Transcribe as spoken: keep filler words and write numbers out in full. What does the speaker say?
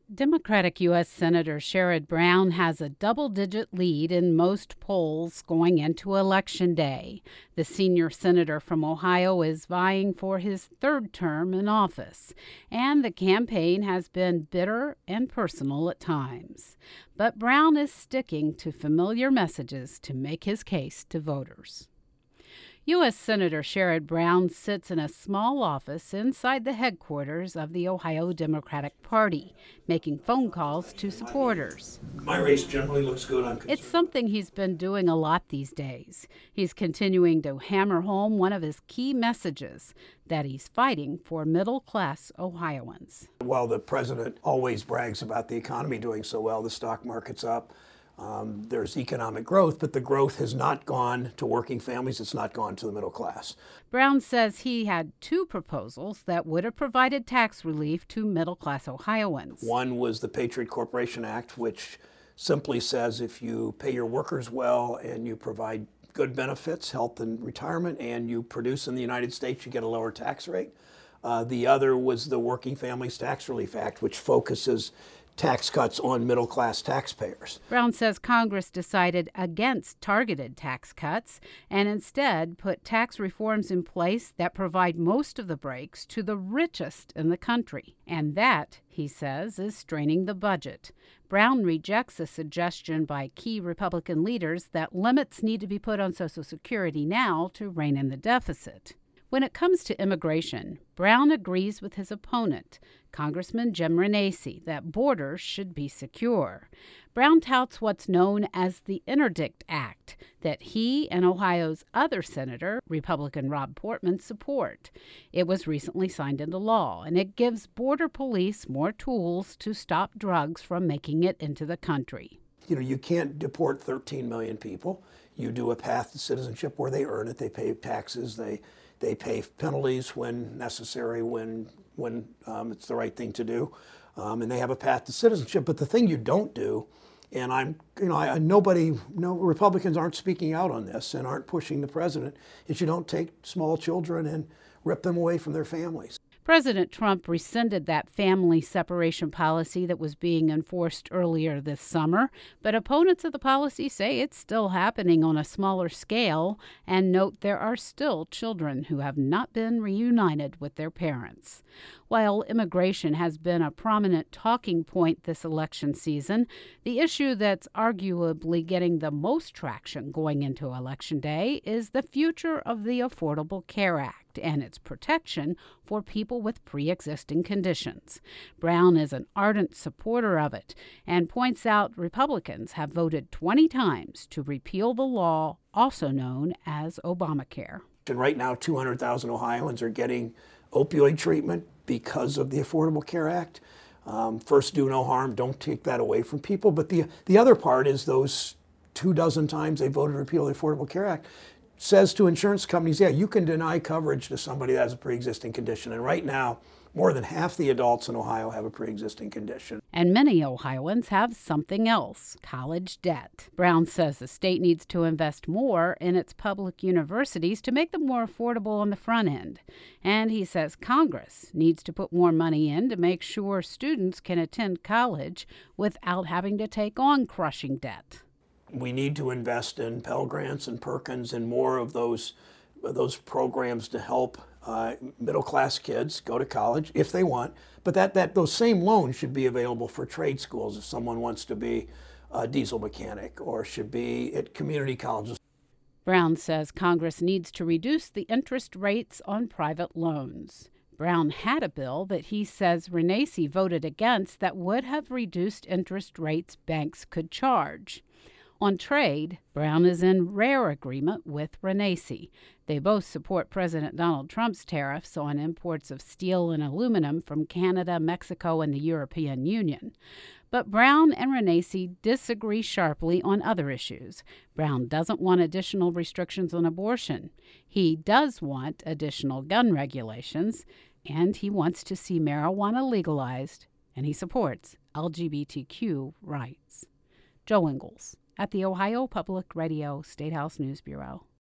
Democratic U S. Senator Sherrod Brown has a double-digit lead in most polls going into Election Day. The senior senator from Ohio is vying for his third term in office, and the campaign has been bitter and personal at times. But Brown is sticking to familiar messages to make his case to voters. U S. Senator Sherrod Brown sits in a small office inside the headquarters of the Ohio Democratic Party, making phone calls to supporters. My race generally looks good. I'm concerned. It's something he's been doing a lot these days. He's continuing to hammer home one of his key messages, that he's fighting for middle-class Ohioans. While the president always brags about the economy doing so well, the stock market's up. Um, there's economic growth, but the growth has not gone to working families. It's not gone to the middle class. Brown says he had two proposals that would have provided tax relief to middle-class Ohioans. One was the Patriot Corporation Act, which simply says if you pay your workers well and you provide good benefits, health and retirement, and you produce in the United States, you get a lower tax rate. Uh, the other was the Working Families Tax Relief Act, which focuses tax cuts on middle-class taxpayers. Brown says Congress decided against targeted tax cuts and instead put tax reforms in place that provide most of the breaks to the richest in the country. And that, he says, is straining the budget. Brown rejects a suggestion by key Republican leaders that limits need to be put on Social Security now to rein in the deficit. When it comes to immigration, Brown agrees with his opponent, Congressman Jim Renacci, that borders should be secure. Brown touts what's known as the Interdict Act that he and Ohio's other senator, Republican Rob Portman, support. It was recently signed into law, and it gives border police more tools to stop drugs from making it into the country. You know, you can't deport thirteen million people. You do a path to citizenship where they earn it, they pay taxes, they They pay penalties when necessary, when when um, it's the right thing to do, um, and they have a path to citizenship. But the thing you don't do, and I'm, you know, I, nobody, no Republicans aren't speaking out on this and aren't pushing the president, is you don't take small children and rip them away from their families. President Trump rescinded that family separation policy that was being enforced earlier this summer, but opponents of the policy say it's still happening on a smaller scale and note there are still children who have not been reunited with their parents. While immigration has been a prominent talking point this election season, the issue that's arguably getting the most traction going into Election Day is the future of the Affordable Care Act and its protection for people with pre-existing conditions. Brown is an ardent supporter of it and points out Republicans have voted twenty times to repeal the law, also known as Obamacare. And right now, two hundred thousand Ohioans are getting opioid treatment because of the Affordable Care Act. Um, first, do no harm. Don't take that away from people. But the the other part is those two dozen times they voted to repeal the Affordable Care Act says to insurance companies, yeah, you can deny coverage to somebody that has a pre-existing condition. And right now, more than half the adults in Ohio have a pre-existing condition. And many Ohioans have something else, college debt. Brown says the state needs to invest more in its public universities to make them more affordable on the front end. And he says Congress needs to put more money in to make sure students can attend college without having to take on crushing debt. We need to invest in Pell Grants and Perkins and more of those, those programs to help Uh, middle-class kids go to college if they want, but that, that those same loans should be available for trade schools if someone wants to be a diesel mechanic, or should be at community colleges. Brown says Congress needs to reduce the interest rates on private loans. Brown had a bill that he says Renacci voted against that would have reduced interest rates banks could charge. On trade, Brown is in rare agreement with Renacci. They both support President Donald Trump's tariffs on imports of steel and aluminum from Canada, Mexico, and the European Union. But Brown and Renacci disagree sharply on other issues. Brown doesn't want additional restrictions on abortion. He does want additional gun regulations, and he wants to see marijuana legalized, and he supports L G B T Q rights. Joe Ingles at the Ohio Public Radio State House News Bureau.